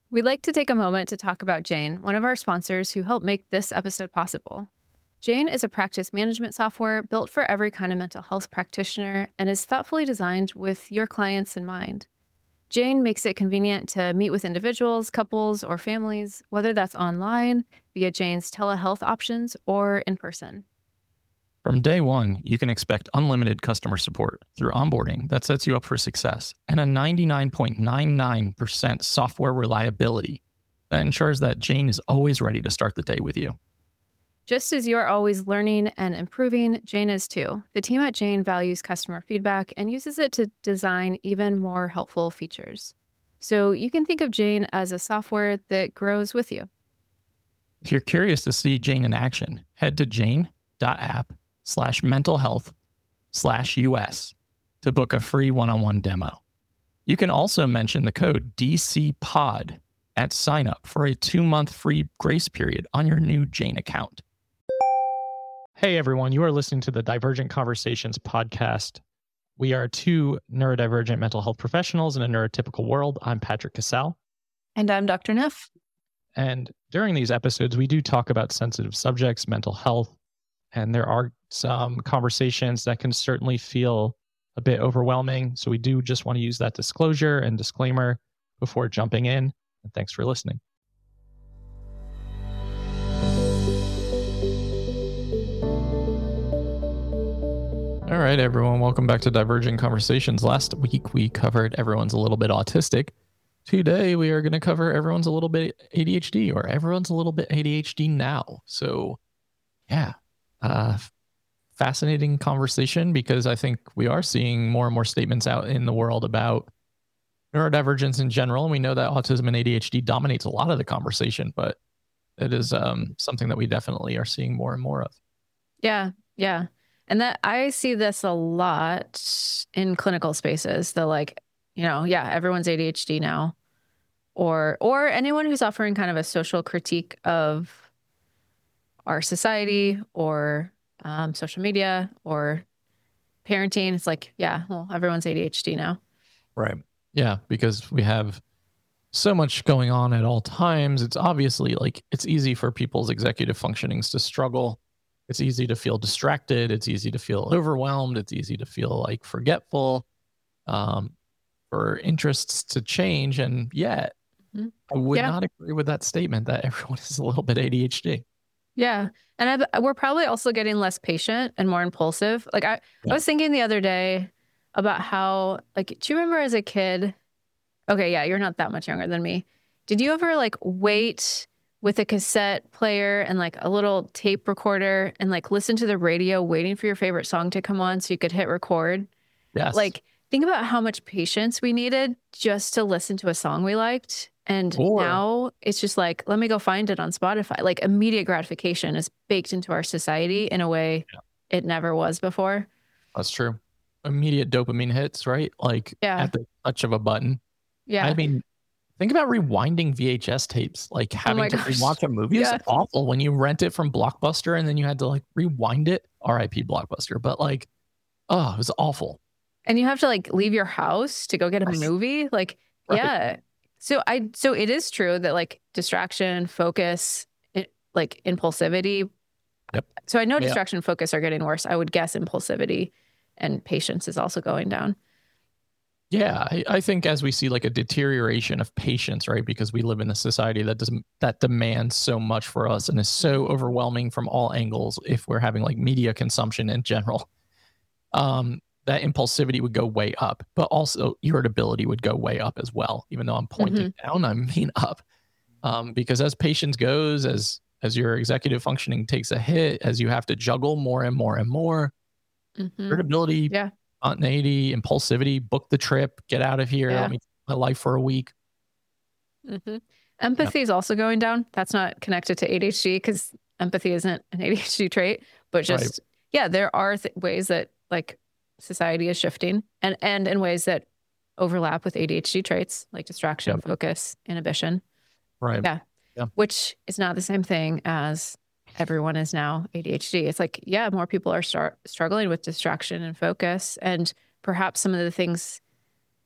We'd like to take a moment to talk about Jane, one of our sponsors who helped make this episode possible. Jane is a practice management software built for every kind of mental health practitioner and is thoughtfully designed with your clients in mind. Jane makes it convenient to meet with individuals, couples, or families, whether that's online, via Jane's telehealth options, or in person. From day one, you can expect unlimited customer support through onboarding that sets you up for success and a 99.99% software reliability that ensures that Jane is always ready to start the day with you. Just as you're always learning and improving, Jane is too. The team at Jane values customer feedback and uses it to design even more helpful features. So you can think of Jane as a software that grows with you. If you're curious to see Jane in action, head to jane.app/mentalhealth/US to book a free one-on-one demo. You can also mention the code DCPOD at sign up for a 2-month free grace period on your new Jane account. Hey everyone, you are listening to the Divergent Conversations podcast. We are two neurodivergent mental health professionals in a neurotypical world. I'm Patrick Casal. And I'm Dr. Neff. And during these episodes, we do talk about sensitive subjects, mental health, and there are some conversations that can certainly feel a bit overwhelming. So we do just want to use that disclosure and disclaimer before jumping in. And thanks for listening. All right, everyone, welcome back to Divergent Conversations. Last week, we covered everyone's a little bit autistic. Today, we are going to cover everyone's a little bit ADHD, or everyone's a little bit ADHD now. So, yeah, fascinating conversation, because I think we are seeing more and more statements out in the world about neurodivergence in general. And we know that autism and ADHD dominates a lot of the conversation, but it is something that we definitely are seeing more and more of. Yeah. And that I see this a lot in clinical spaces. Everyone's ADHD now. Or anyone who's offering kind of a social critique of our society or social media or parenting. It's like, everyone's ADHD now. Right. Yeah, because we have so much going on at all times. It's obviously it's easy for people's executive functionings to struggle. It's easy to feel distracted. It's easy to feel overwhelmed. It's easy to feel forgetful, for interests to change. And yet, I would not agree with that statement that everyone is a little bit ADHD. Yeah. And we're probably also getting less patient and more impulsive. I was thinking the other day about how, do you remember as a kid? Okay, yeah, you're not that much younger than me. Did you ever wait with a cassette player and a little tape recorder and listen to the radio waiting for your favorite song to come on so you could hit record? Yes. Think about how much patience we needed just to listen to a song we liked. And now it's just let me go find it on Spotify. Immediate gratification is baked into our society in a way it never was before. That's true. Immediate dopamine hits, right? At the touch of a button. Yeah. I mean, think about rewinding VHS tapes, having to rewatch a movie. It's awful when you rent it from Blockbuster and then you had to rewind it. RIP Blockbuster. But it was awful. And you have to leave your house to go get a movie. Right. Yeah. So it is true that distraction, focus, impulsivity. Yep. So I know distraction and focus are getting worse. I would guess impulsivity and patience is also going down. Yeah, I think as we see a deterioration of patience, right? Because we live in a society that demands so much for us and is so overwhelming from all angles. If we're having media consumption in general, that impulsivity would go way up, but also irritability would go way up as well. Even though I'm pointing down, I mean up, because as patience goes, as your executive functioning takes a hit, as you have to juggle more and more and more, irritability. Yeah. Spontaneity, impulsivity, book the trip, get out of here. Let me take my life for a week. Empathy is also going down. That's not connected to ADHD because empathy isn't an ADHD trait, but just, there are ways that society is shifting and in ways that overlap with ADHD traits like distraction, focus, inhibition. Right. Yeah. Which is not the same thing as everyone is now ADHD. It's more people are struggling with distraction and focus. And perhaps some of the things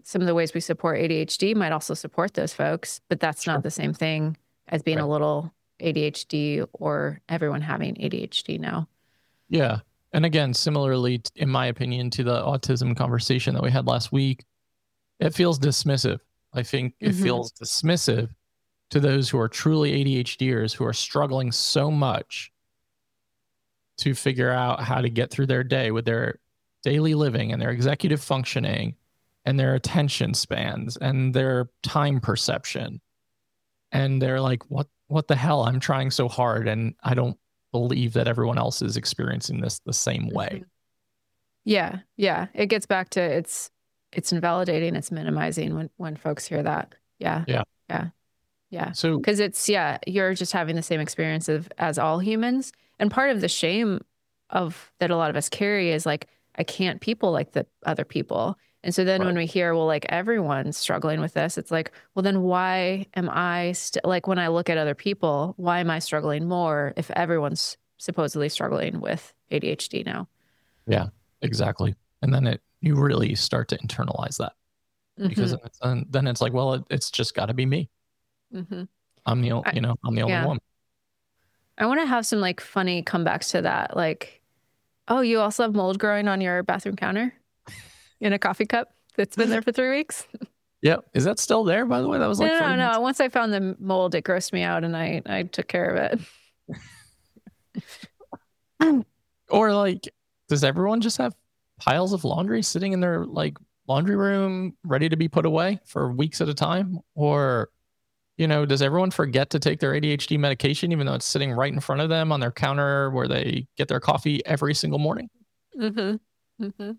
some of the ways we support ADHD might also support those folks, but that's Sure. not the same thing as being Right. a little ADHD or everyone having ADHD now. Yeah. And again, similarly, in my opinion, to the autism conversation that we had last week, it feels dismissive. I think it Mhm. feels dismissive to those who are truly ADHDers who are struggling so much to figure out how to get through their day with their daily living and their executive functioning and their attention spans and their time perception. And they're like, what the hell? I'm trying so hard and I don't believe that everyone else is experiencing this the same way. Mhm. Yeah. Yeah. It gets back to it's invalidating, it's minimizing when folks hear that. Yeah. Yeah. Yeah. Yeah. So Because you're just having the same experience as all humans. And part of the shame of that a lot of us carry is like, I can't people like the other people. And so then when we hear, well, like everyone's struggling with this, it's like, well, then why am I like when I look at other people, why am I struggling more if everyone's supposedly struggling with ADHD now? yeah, exactly. And then you really start to internalize that because then it's like, well, it's just got to be me. Mhm. I'm the I- I'm the only yeah. one. I want to have some like funny comebacks to that. Like, oh, you also have mold growing on your bathroom counter in a coffee cup that's been there for 3 weeks? Yeah. Is that still there, by the way? That was like 40 minutes. No. Once I found the mold, it grossed me out and I took care of it. Or like, does everyone just have piles of laundry sitting in their like laundry room ready to be put away for weeks at a time? Or, does everyone forget to take their ADHD medication, even though it's sitting right in front of them on their counter where they get their coffee every single morning? Mm-hmm. Mm-hmm.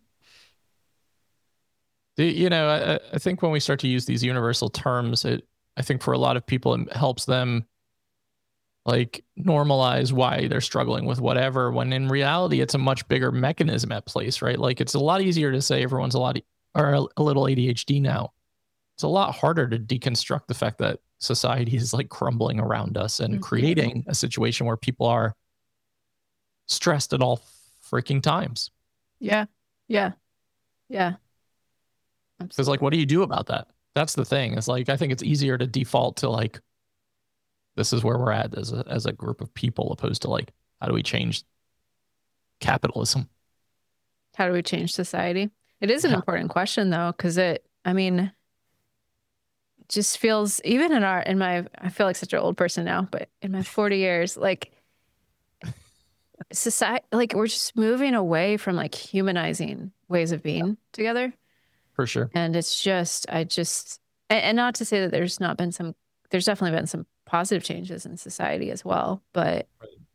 I think when we start to use these universal terms, I think for a lot of people, it helps them like normalize why they're struggling with whatever, when in reality, it's a much bigger mechanism at place, right? Like it's a lot easier to say everyone's a little ADHD now. It's a lot harder to deconstruct the fact that society is like crumbling around us and creating a situation where people are stressed at all freaking times. Yeah. Yeah. Yeah. Because like, what do you do about that? That's the thing. It's like, I think it's easier to default to like, this is where we're at as a group of people, opposed to like, how do we change capitalism? How do we change society? It is an important question though, because just feels even I feel like such an old person now, but in my 40 years, like society, like we're just moving away from like humanizing ways of being together. For sure. And it's just, and not to say that there's definitely been some positive changes in society as well, but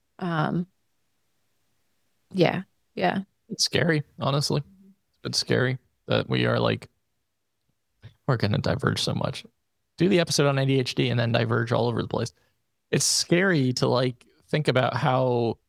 yeah. It's scary, honestly. It's scary that we're going to diverge so much. Do the episode on ADHD and then diverge all over the place. It's scary to like think about how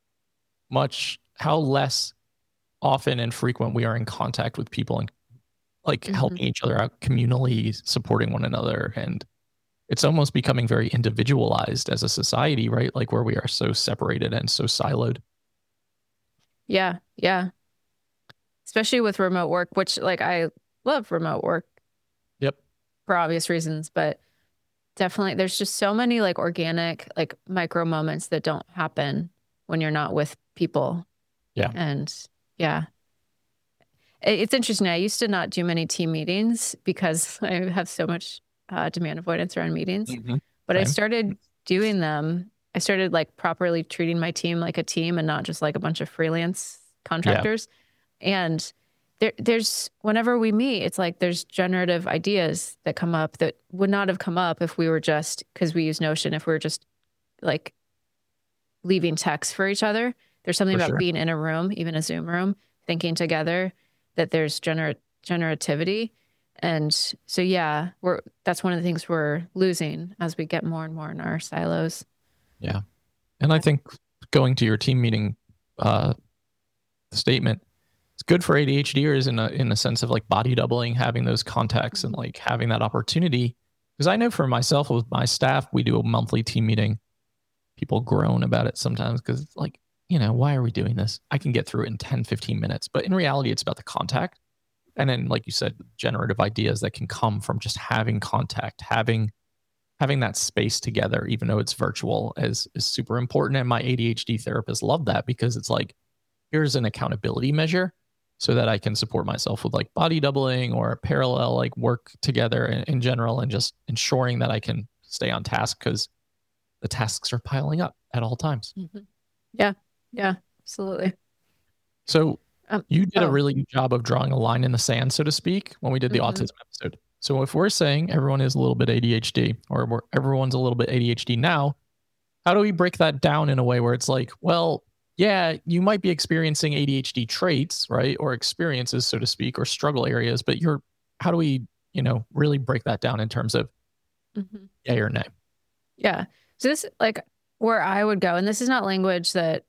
less often and frequent we are in contact with people and like helping each other out communally, supporting one another. And it's almost becoming very individualized as a society, right? Like where we are so separated and so siloed. Yeah. Yeah. Especially with remote work, which like I love remote work. Yep. For obvious reasons, but definitely there's just so many like organic, like micro moments that don't happen when you're not with people. Yeah. And yeah. It's interesting. I used to not do many team meetings because I have so much demand avoidance around meetings. But I started doing them. I started like properly treating my team like a team and not just like a bunch of freelance contractors. Yeah. And there's whenever we meet, it's like there's generative ideas that come up that would not have come up if we were just, because we use Notion, if we were just like leaving text for each other. There's something about being in a room, even a Zoom room, thinking together, that there's generativity. And so, yeah, that's one of the things we're losing as we get more and more in our silos. Yeah. And I think going to your team meeting statement, it's good for ADHDers in a sense of like body doubling, having those contacts and like having that opportunity. Because I know for myself with my staff, we do a monthly team meeting. People groan about it sometimes because it's like, why are we doing this? I can get through it in 10, 15 minutes. But in reality, it's about the contact. And then, like you said, generative ideas that can come from just having contact, having that space together, even though it's virtual, is super important. And my ADHD therapist loved that because it's like, here's an accountability measure so that I can support myself with like body doubling or parallel like work together in general, and just ensuring that I can stay on task because the tasks are piling up at all times. Yeah. Yeah, absolutely. So you did a oh, really good job of drawing a line in the sand, so to speak, when we did the autism episode. So if we're saying everyone is a little bit ADHD, or everyone's a little bit ADHD now, how do we break that down in a way where it's like, well, yeah, you might be experiencing ADHD traits, right? Or experiences, so to speak, or struggle areas, but how do we, really break that down in terms of yay or nay? Yeah. So this, like, where I would go, and this is not language that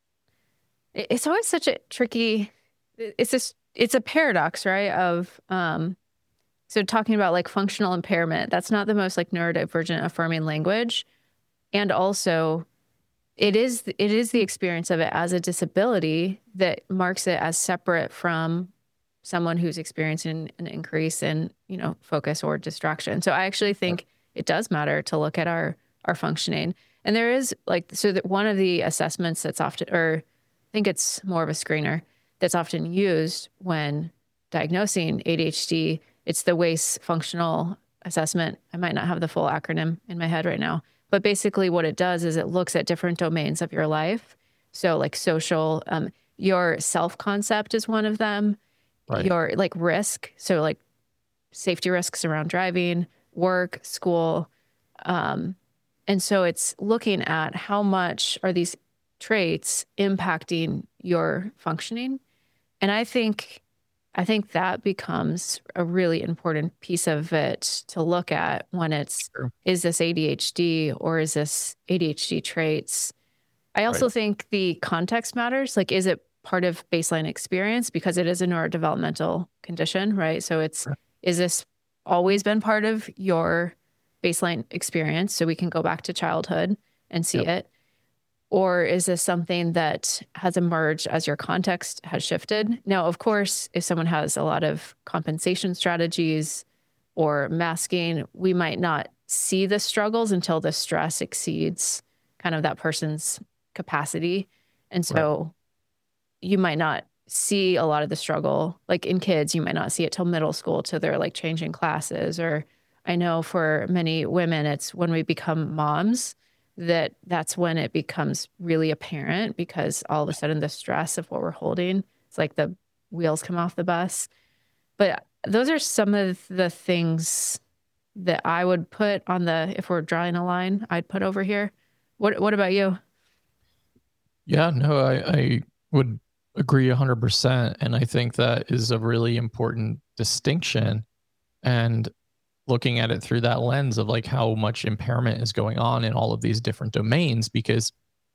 it's always such a tricky, it's a paradox, right? Of, so talking about like functional impairment, that's not the most like neurodivergent affirming language. And also it is the experience of it as a disability that marks it as separate from someone who's experiencing an increase in, focus or distraction. So I actually think it does matter to look at our functioning. And there is like, so that one of the assessments that's often, or I think it's more of a screener that's often used when diagnosing ADHD. It's the WAIS functional assessment. I might not have the full acronym in my head right now, but basically what it does is it looks at different domains of your life. So like social, your self-concept is one of them, Right. your like risk. So like safety risks around driving, work, school. And so it's looking at how much are these traits impacting your functioning. And I think that becomes a really important piece of it to look at when it's, Sure. Is this ADHD or is this ADHD traits? I also think the context matters. Like, is it part of baseline experience? Because it is a neurodevelopmental condition, right? So is this always been part of your baseline experience? So we can go back to childhood and see it. Or is this something that has emerged as your context has shifted? Now, of course, if someone has a lot of compensation strategies or masking, we might not see the struggles until the stress exceeds kind of that person's capacity. And so you might not see a lot of the struggle. Like in kids, you might not see it till middle school, till they're like changing classes. Or I know for many women, it's when we become moms that's when it becomes really apparent, because all of a sudden the stress of what we're holding, it's like the wheels come off the bus. But those are some of the things that I would put on if we're drawing a line, I'd put over here. What about you? Yeah, no, I would agree 100%. And I think that is a really important distinction. And looking at it through that lens of like how much impairment is going on in all of these different domains, because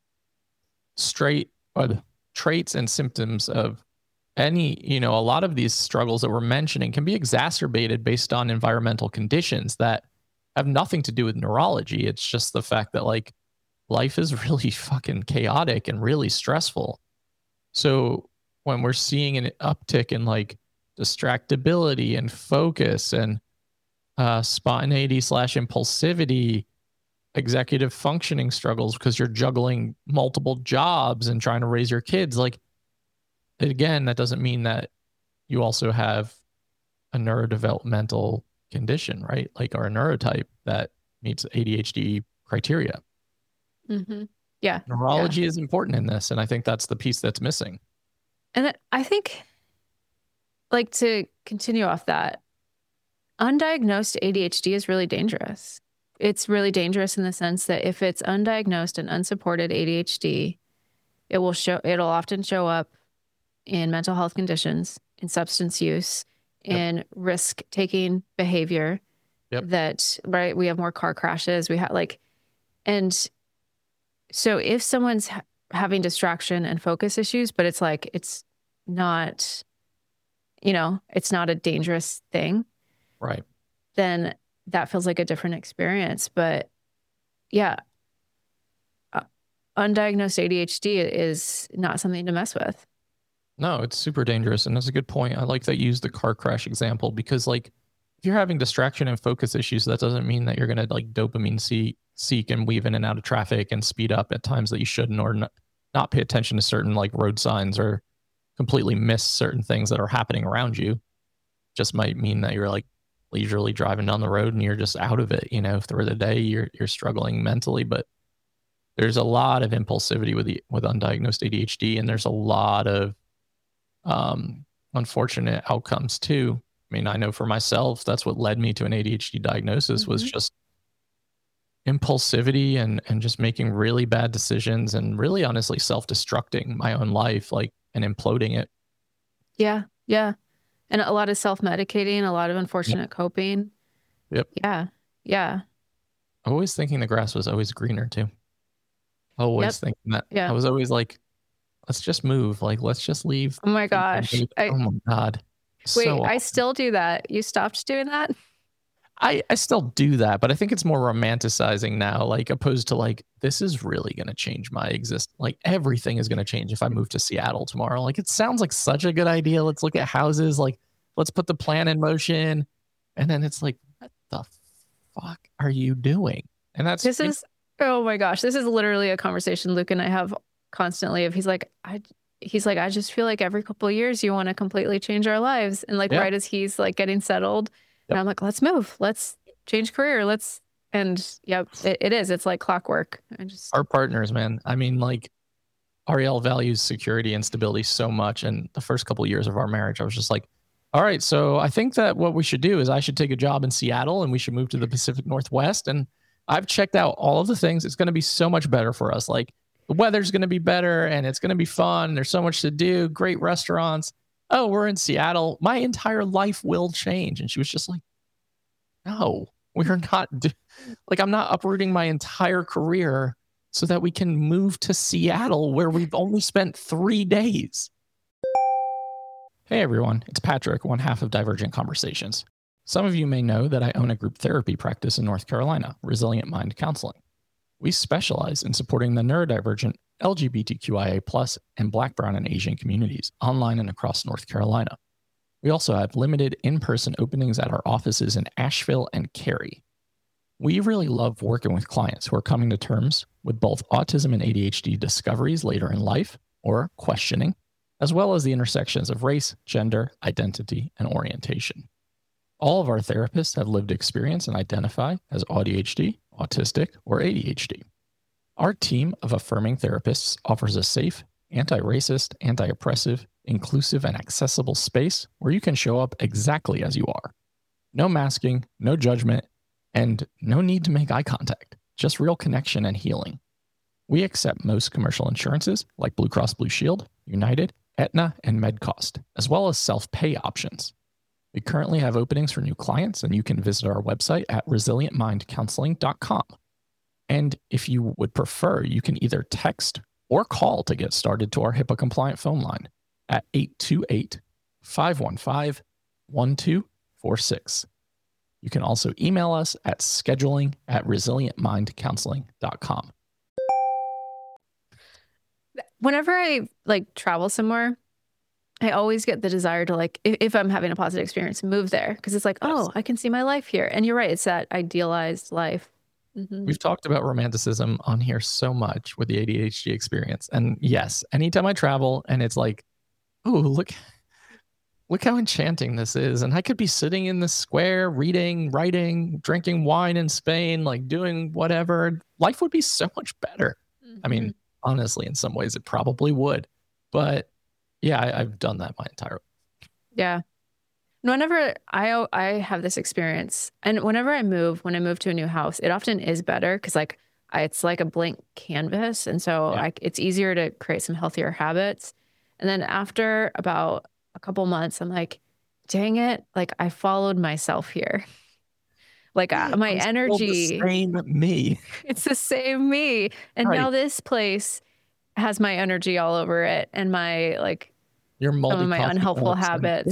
traits and symptoms of any, a lot of these struggles that we're mentioning can be exacerbated based on environmental conditions that have nothing to do with neurology. It's just the fact that like life is really fucking chaotic and really stressful. So when we're seeing an uptick in like distractibility and focus and spontaneity / impulsivity, executive functioning struggles because you're juggling multiple jobs and trying to raise your kids, like, again, that doesn't mean that you also have a neurodevelopmental condition, right? Like, or a neurotype that meets ADHD criteria. Yeah. Neurology is important in this, and I think that's the piece that's missing. And I think, like, to continue off that, undiagnosed ADHD is really dangerous. It's really dangerous in the sense that if it's undiagnosed and unsupported ADHD, it'll often show up in mental health conditions, in substance use, in risk-taking behavior. That, right, we have more car crashes. We have and so if someone's having distraction and focus issues, but it's like, it's not, it's not a dangerous thing. Right. Then that feels like a different experience. But yeah, undiagnosed ADHD is not something to mess with. No, it's super dangerous. And that's a good point. I like that you used the car crash example because, like, if you're having distraction and focus issues, that doesn't mean that you're going to like dopamine seek and weave in and out of traffic and speed up at times that you shouldn't, or not pay attention to certain like road signs, or completely miss certain things that are happening around you. Just might mean that you're like leisurely driving down the road and you're just out of it. You know, if through the day you're struggling mentally, but there's a lot of impulsivity with undiagnosed ADHD, and there's a lot of unfortunate outcomes too. I mean, I know for myself, that's what led me to an ADHD diagnosis was just impulsivity and just making really bad decisions and really honestly self-destructing my own life, like, and imploding it. Yeah. Yeah. And a lot of self-medicating, a lot of unfortunate coping. Yep. Yeah. Yeah. Always thinking the grass was always greener too. Always thinking that. Yeah. I was always like, let's just move. Like, let's just leave. Oh my gosh. Oh my God. Wait, So I still do that. You stopped doing that? I still do that, but I think it's more romanticizing now, like opposed to like, this is really going to change my existence. Like everything is going to change if I move to Seattle tomorrow. Like it sounds like such a good idea. Let's look at houses. Like let's put the plan in motion. And then it's like, what the fuck are you doing? And oh my gosh, this is literally a conversation Luke and I have constantly of he's like, I just feel like every couple of years you want to completely change our lives. And like right as he's like getting settled, and I'm like, let's move, let's change career, it is. It's like clockwork. Our partners, man. I mean, like Ariel values security and stability so much. And the first couple of years of our marriage, I was just like, all right, so I think that what we should do is I should take a job in Seattle and we should move to the Pacific Northwest. And I've checked out all of the things. It's going to be so much better for us. Like the weather's going to be better and it's going to be fun. There's so much to do, great restaurants. Oh, we're in Seattle. My entire life will change. And she was just like, no, we're not. Like, I'm not uprooting my entire career so that we can move to Seattle where we've only spent 3 days. Hey, everyone. It's Patrick, one half of Divergent Conversations. Some of you may know that I own a group therapy practice in North Carolina, Resilient Mind Counseling. We specialize in supporting the neurodivergent, LGBTQIA+, and Black, Brown, and Asian communities online and across North Carolina. We also have limited in-person openings at our offices in Asheville and Cary. We really love working with clients who are coming to terms with both autism and ADHD discoveries later in life, or questioning, as well as the intersections of race, gender, identity, and orientation. All of our therapists have lived experience and identify as ADHD, autistic, or ADHD. Our team of affirming therapists offers a safe, anti-racist, anti-oppressive, inclusive, and accessible space where you can show up exactly as you are. No masking, no judgment, and no need to make eye contact, just real connection and healing. We accept most commercial insurances like Blue Cross Blue Shield, United, Aetna, and MedCost, as well as self-pay options. We currently have openings for new clients, and you can visit our website at resilientmindcounseling.com. And if you would prefer, you can either text or call to get started to our HIPAA-compliant phone line at 828-515-1246. You can also email us at scheduling@resilientmindcounseling.com. Whenever I like travel somewhere, I always get the desire to like, if I'm having a positive experience, move there. Because it's like, oh, I can see my life here. And you're right. It's that idealized life. Mm-hmm. We've talked about romanticism on here so much with the ADHD experience. And yes, anytime I travel and it's like, oh, look how enchanting this is. And I could be sitting in the square, reading, writing, drinking wine in Spain, like doing whatever. Life would be so much better. Mm-hmm. I mean, honestly, in some ways it probably would. But yeah, I've done that my entire life. Yeah. Whenever I have this experience, and whenever when I move to a new house, it often is better because like it's like a blank canvas. And so it's easier to create some healthier habits. And then after about a couple months, I'm like, dang it. Like I followed myself here. Like my energy. The same me. It's the same me. And now this place has my energy all over it. And my like some of my unhelpful habits.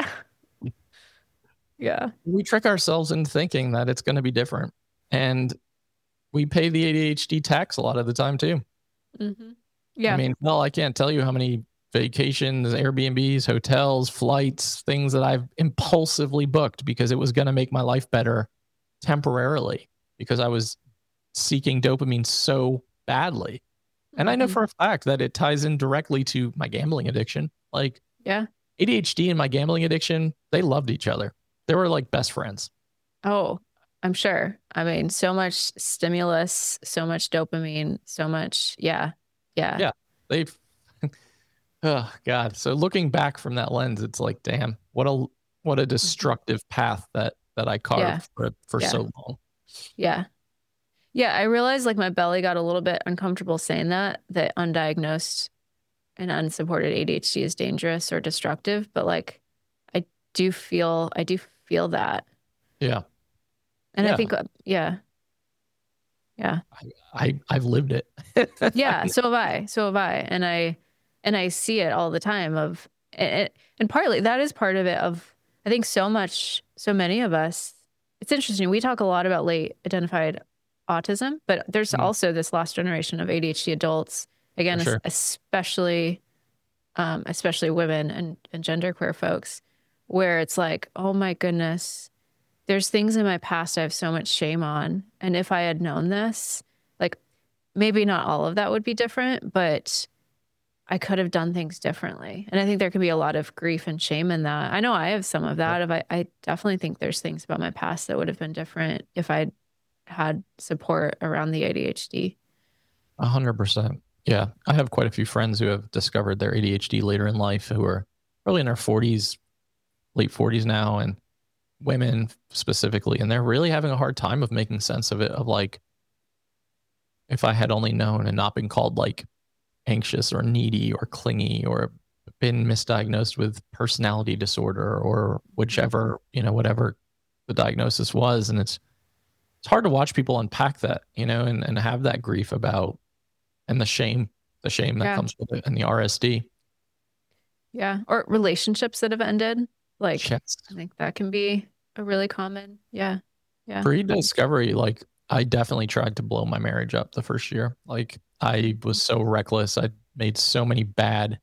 Yeah. We trick ourselves into thinking that it's going to be different. And we pay the ADHD tax a lot of the time too. Mm-hmm. Yeah. I mean, well, I can't tell you how many vacations, Airbnbs, hotels, flights, things that I've impulsively booked because it was going to make my life better temporarily because I was seeking dopamine so badly. And I know for a fact that it ties in directly to my gambling addiction. Like, Yeah. ADHD and my gambling addiction, they loved each other. They were like best friends. Oh, I'm sure. I mean, so much stimulus, so much dopamine, so much. Yeah. Yeah. They've, oh God. So looking back from that lens, it's like, damn, what a destructive path that I carved for Yeah. so long. Yeah. Yeah. I realized like my belly got a little bit uncomfortable saying that undiagnosed and unsupported ADHD is dangerous or destructive, but like I do feel that. Yeah. And Yeah. I think, yeah. I've lived it. Yeah. So have I. And I see it all the time and partly that is part of it I think so many of us, it's interesting. We talk a lot about late identified autism, but there's also this last generation of ADHD adults, again, sure. especially women and genderqueer folks, where it's like, oh my goodness, there's things in my past I have so much shame on. And if I had known this, like maybe not all of that would be different, but I could have done things differently. And I think there can be a lot of grief and shame in that. I know I have some of that. I definitely think there's things about my past that would have been different if I'd had support around the ADHD. 100%. Yeah. I have quite a few friends who have discovered their ADHD later in life who are probably in their 40s, late 40s now, and women specifically. And they're really having a hard time of making sense of it, of like, if I had only known and not been called like anxious or needy or clingy or been misdiagnosed with personality disorder or whichever, whatever the diagnosis was. And it's hard to watch people unpack that, and have that grief about, and the shame that comes with it, and the RSD. Yeah. Or relationships that have ended. Like, yes. I think that can be a really common. Yeah. Yeah. Pre-discovery, like I definitely tried to blow my marriage up the first year. Like I was so reckless. I made so many bad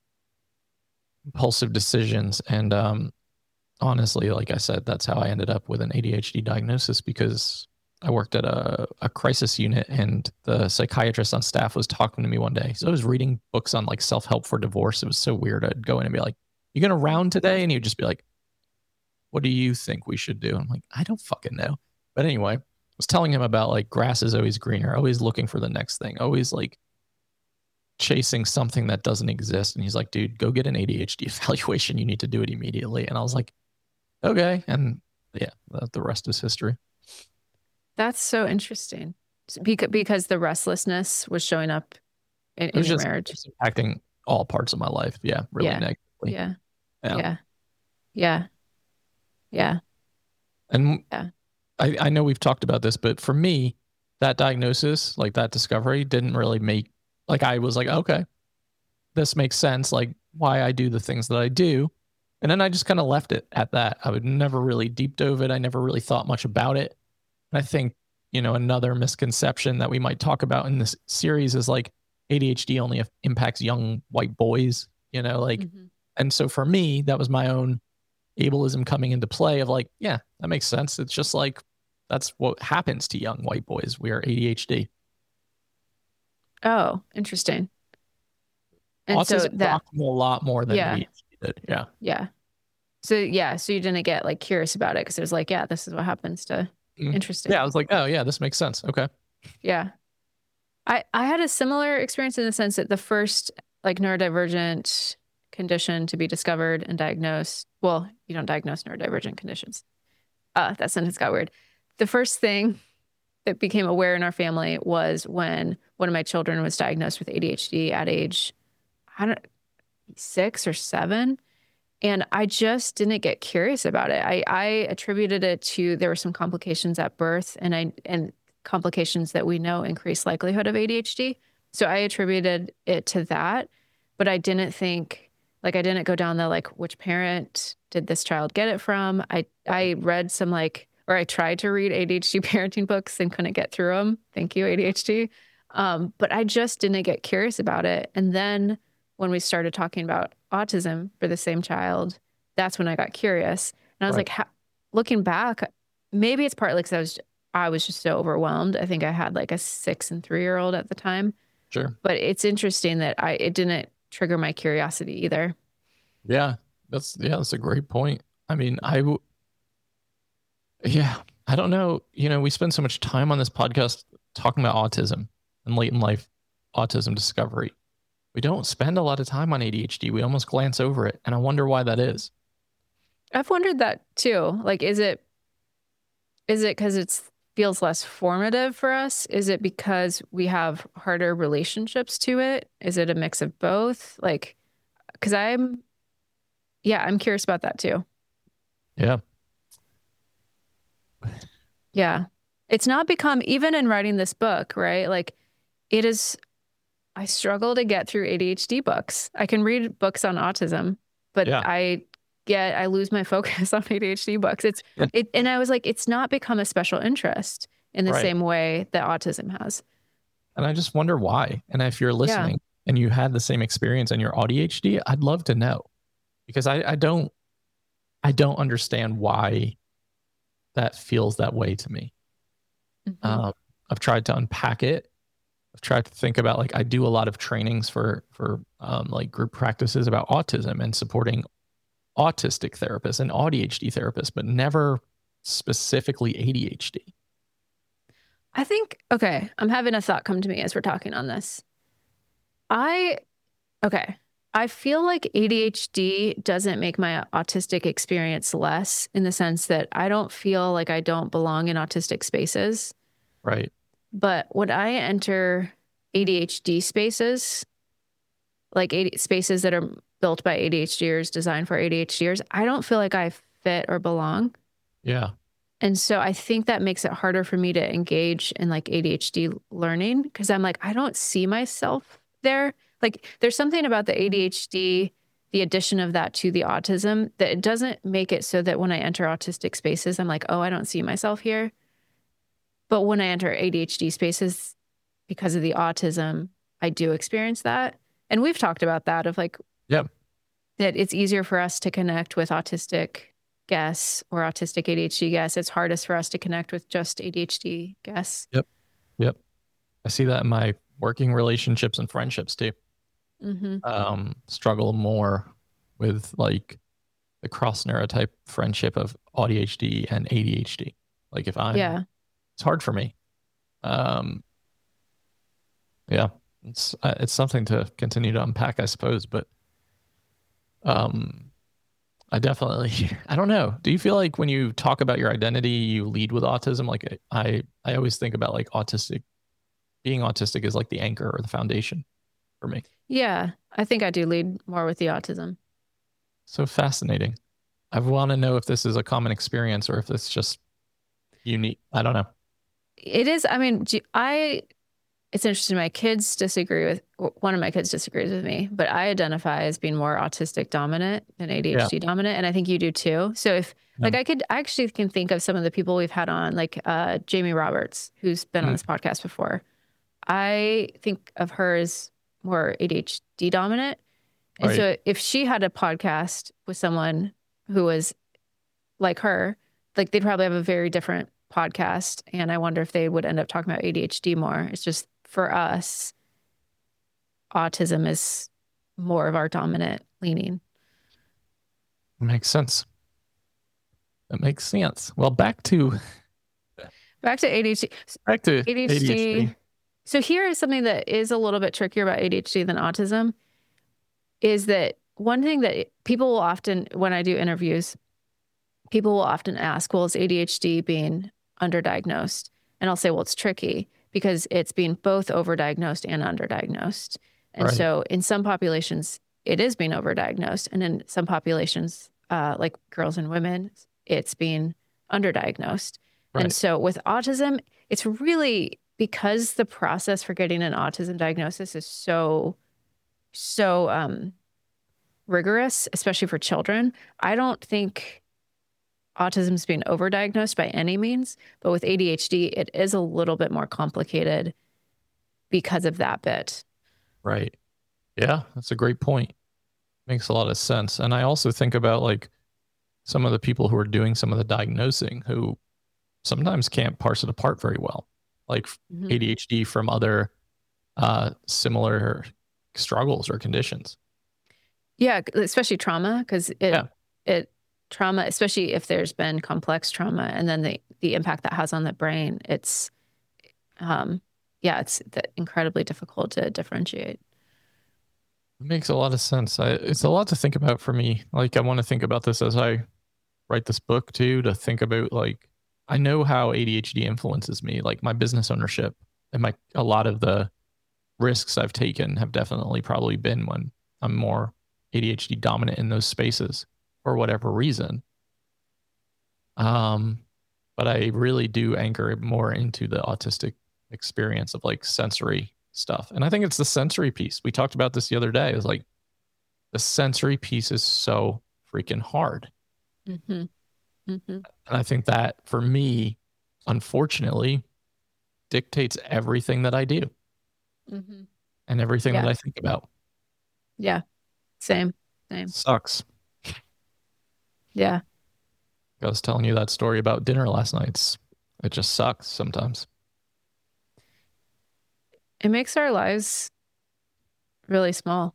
impulsive decisions. And honestly, like I said, that's how I ended up with an ADHD diagnosis, because I worked at a crisis unit and the psychiatrist on staff was talking to me one day. So I was reading books on like self-help for divorce. It was so weird. I'd go in and be like, "You going to round today?" And he'd just be like, "What do you think we should do?" I'm like, "I don't fucking know." But anyway, I was telling him about like grass is always greener, always looking for the next thing, always like chasing something that doesn't exist. And he's like, "Dude, go get an ADHD evaluation. You need to do it immediately." And I was like, okay. And yeah, the rest is history. That's so interesting. Because the restlessness was showing up in your marriage. It's impacting all parts of my life. Yeah, really negatively. Yeah. And I know we've talked about this, but for me, that diagnosis, like that discovery, didn't really make, like I was like, okay, this makes sense, like why I do the things that I do. And then I just kind of left it at that. I would never really deep dove it. I never really thought much about it. I think, another misconception that we might talk about in this series is like ADHD only impacts young white boys, and so for me, that was my own ableism coming into play of like, yeah, that makes sense. It's just like, that's what happens to young white boys. We are ADHD. Oh, interesting. And autism so that rocked me a lot more than ADHD did. Yeah. Yeah. So you didn't get like curious about it because it was like, yeah, this is what happens to. Interesting. Yeah, I was like, oh yeah, this makes sense. Okay. Yeah. I had a similar experience in the sense that the first like neurodivergent condition to be discovered and diagnosed. Well, you don't diagnose neurodivergent conditions. That sentence got weird. The first thing that became aware in our family was when one of my children was diagnosed with ADHD at age, 6 or 7. And I just didn't get curious about it. I attributed it to, there were some complications at birth and complications that we know increase likelihood of ADHD. So I attributed it to that, but I didn't think, like, I didn't go down the, like, which parent did this child get it from? I read some I tried to read ADHD parenting books and couldn't get through them. Thank you, ADHD. But I just didn't get curious about it. And then when we started talking about autism for the same child, that's when I got curious. And I was Right. like, looking back, maybe it's partly because I was just so overwhelmed. I think I had like a 6 and 3-year-old at the time. Sure. But it's interesting that it didn't trigger my curiosity either. Yeah, that's a great point. I mean, I don't know. We spend so much time on this podcast talking about autism and late in life autism discovery. We don't spend a lot of time on ADHD. We almost glance over it, and I wonder why that is. I've wondered that too. Like, is it because it feels less formative for us? Is it because we have harder relationships to it? Is it a mix of both? Like, because I'm curious about that too. Yeah. Yeah. It's not become, even in writing this book, right? Like, it is, I struggle to get through ADHD books. I can read books on autism, but Yeah. I lose my focus on ADHD books. And I was like, it's not become a special interest in the Right. same way that autism has. And I just wonder why. And if you're listening and you had the same experience in your ADHD, I'd love to know, because I don't understand why that feels that way to me. Mhm. I've tried to unpack it. I've tried to think about, like, I do a lot of trainings for like group practices about autism and supporting autistic therapists and ADHD therapists, but never specifically ADHD. I think, okay, I'm having a thought come to me as we're talking on this. I feel like ADHD doesn't make my autistic experience less, in the sense that I don't feel like I don't belong in autistic spaces. Right. But when I enter ADHD spaces, like spaces that are built by ADHDers, designed for ADHDers, I don't feel like I fit or belong. Yeah. And so I think that makes it harder for me to engage in like ADHD learning, because I'm like, I don't see myself there. Like, there's something about the ADHD, the addition of that to the autism, that it doesn't make it so that when I enter autistic spaces, I'm like, oh, I don't see myself here. But when I enter ADHD spaces, because of the autism, I do experience that. And we've talked about that, of like, Yep. that it's easier for us to connect with autistic guests or autistic ADHD guests. It's hardest for us to connect with just ADHD guests. Yep. I see that in my working relationships and friendships too. Mm-hmm. Struggle more with like the cross neurotype friendship of ADHD and ADHD. Like, if it's hard for me. Yeah, it's something to continue to unpack, I suppose. But I definitely, I don't know. Do you feel like when you talk about your identity, you lead with autism? Like, I always think about like being autistic is like the anchor or the foundation for me. Yeah, I think I do lead more with the autism. So fascinating. I want to know if this is a common experience or if it's just unique. I don't know. It is. I mean, it's interesting. One of my kids disagrees with me, but I identify as being more autistic dominant than ADHD dominant. And I think you do too. So if like, I actually can think of some of the people we've had on, like Jamie Roberts, who's been on this podcast before. I think of her as more ADHD dominant. And so if she had a podcast with someone who was like her, like, they'd probably have a very different podcast. And I wonder if they would end up talking about ADHD more. It's just, for us, autism is more of our dominant leaning. Makes sense. That makes sense. Well, back to ADHD. Back to ADHD. So here is something that is a little bit trickier about ADHD than autism, is that one thing that people will often, when I do interviews, people will often ask, well, is ADHD being underdiagnosed? And I'll say, well, it's tricky because it's being both overdiagnosed and underdiagnosed. And so in some populations, it is being overdiagnosed. And in some populations, like girls and women, it's being underdiagnosed. And so with autism, it's really, because the process for getting an autism diagnosis is so rigorous, especially for children. I don't think autism is being overdiagnosed by any means, but with ADHD, it is a little bit more complicated because of that bit. Right. Yeah, that's a great point. Makes a lot of sense. And I also think about like some of the people who are doing some of the diagnosing who sometimes can't parse it apart very well, like Mhm. ADHD from other similar struggles or conditions. Yeah, especially trauma, because Yeah. it trauma, especially if there's been complex trauma, and then the impact that has on the brain. Um, it's incredibly difficult to differentiate. It makes a lot of sense. It's a lot to think about for me. Like I want to think about this as I write this book too, to think about like I know how ADHD influences me, like my business ownership and my a lot of the risks I've taken have definitely probably been when I'm more ADHD dominant in those spaces for whatever reason. Um, but I really do anchor it more into the autistic experience of like sensory stuff. And I think it's the sensory piece. We talked about this the other day. It was like the sensory piece is so freaking hard. Mm-hmm. Mm-hmm. And I think that for me, unfortunately, dictates everything that I do Mm-hmm. and everything Yeah. that I think about. Yeah. Same. Sucks. Yeah. I was telling you that story about dinner last night. It just sucks sometimes. It makes our lives really small.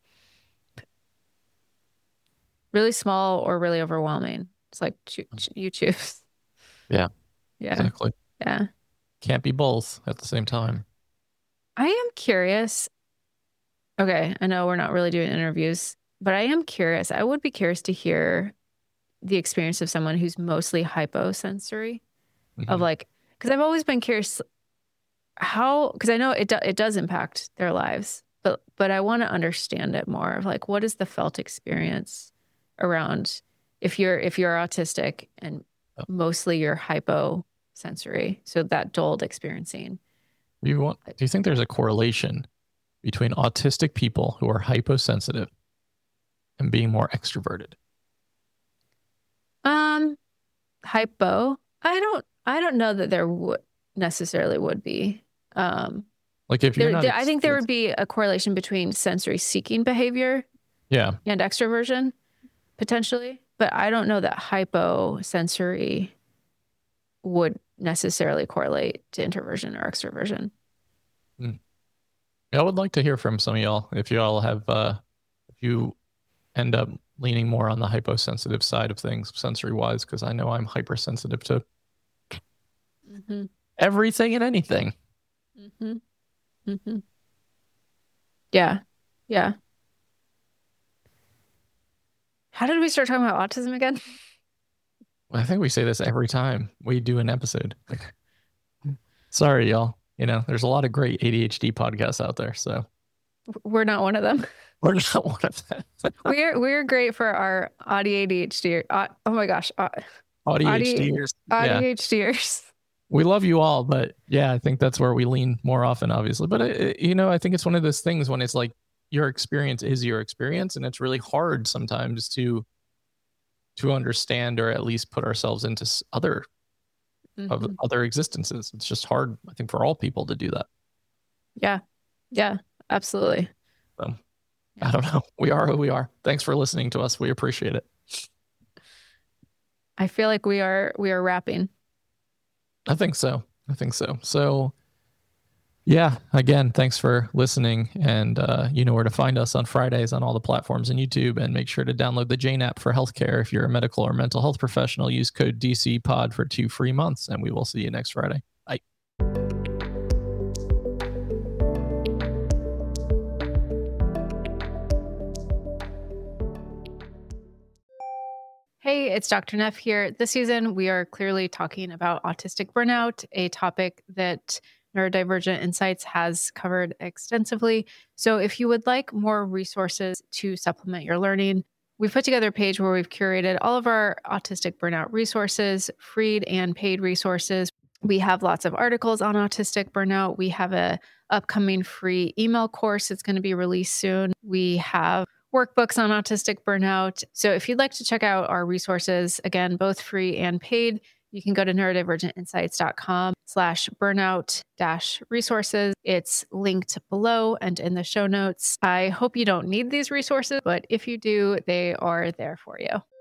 Really small or really overwhelming. It's like you choose. Yeah, Yeah. exactly. Yeah. Can't be both at the same time. I am curious. Okay, I know we're not really doing interviews, but I am curious. I would be curious to hear the experience of someone who's mostly hyposensory, of Mhm. like, because I've always been curious how, because I know it does impact their lives, but I want to understand it more of like, what is the felt experience around if you're autistic and Oh. mostly you're hyposensory, so that dulled experiencing. Do you think there's a correlation between autistic people who are hyposensitive and being more extroverted? Hypo. I don't know that there would necessarily would be. Um, Like if you're not I think there would be a correlation between sensory seeking behavior yeah, and extroversion potentially, but I don't know that hyposensory would necessarily correlate to introversion or extroversion. I would like to hear from some of y'all if y'all have if you end up leaning more on the hyposensitive side of things sensory wise, because I know I'm hypersensitive to Mm-hmm. everything and anything. Mm-hmm. Mm-hmm. Yeah. Yeah. How did we start talking about autism again? I think we say this every time we do an episode. Sorry, y'all. You know, there's a lot of great ADHD podcasts out there, so We're not one of them. we're not one of them. We're great for our ADHD. Oh my gosh, ADHDers. Yeah, ADHDers. we love you all, but yeah, I think that's where we lean more often, obviously. But you know, I think it's one of those things when it's like your experience is your experience, and it's really hard sometimes to understand or at least put ourselves into other of Mhm. other existences. It's just hard, I think, for all people to do that. Yeah. Yeah, absolutely. So I don't know. We are who we are. Thanks for listening to us. We appreciate it. I feel like we are wrapping. I think so. So yeah, again, thanks for listening. And you know where to find us on Fridays on all the platforms and YouTube. And make sure to download the Jane app for healthcare. If you're a medical or mental health professional, use code DCPOD for 2 free months. And we will see you next Friday. Bye. Hey, it's Dr. Neff here. This season, we are clearly talking about autistic burnout, a topic that Neurodivergent Insights has covered extensively. So if you would like more resources to supplement your learning, we've put together a page where we've curated all of our autistic burnout resources, free and paid resources. We have lots of articles on autistic burnout. We have a upcoming free email course that's going to be released soon. We have workbooks on autistic burnout. So if you'd like to check out our resources, again, both free and paid, you can go to neurodivergentinsights.com/burnout-resources. It's linked below and in the show notes. I hope you don't need these resources, but if you do, they are there for you.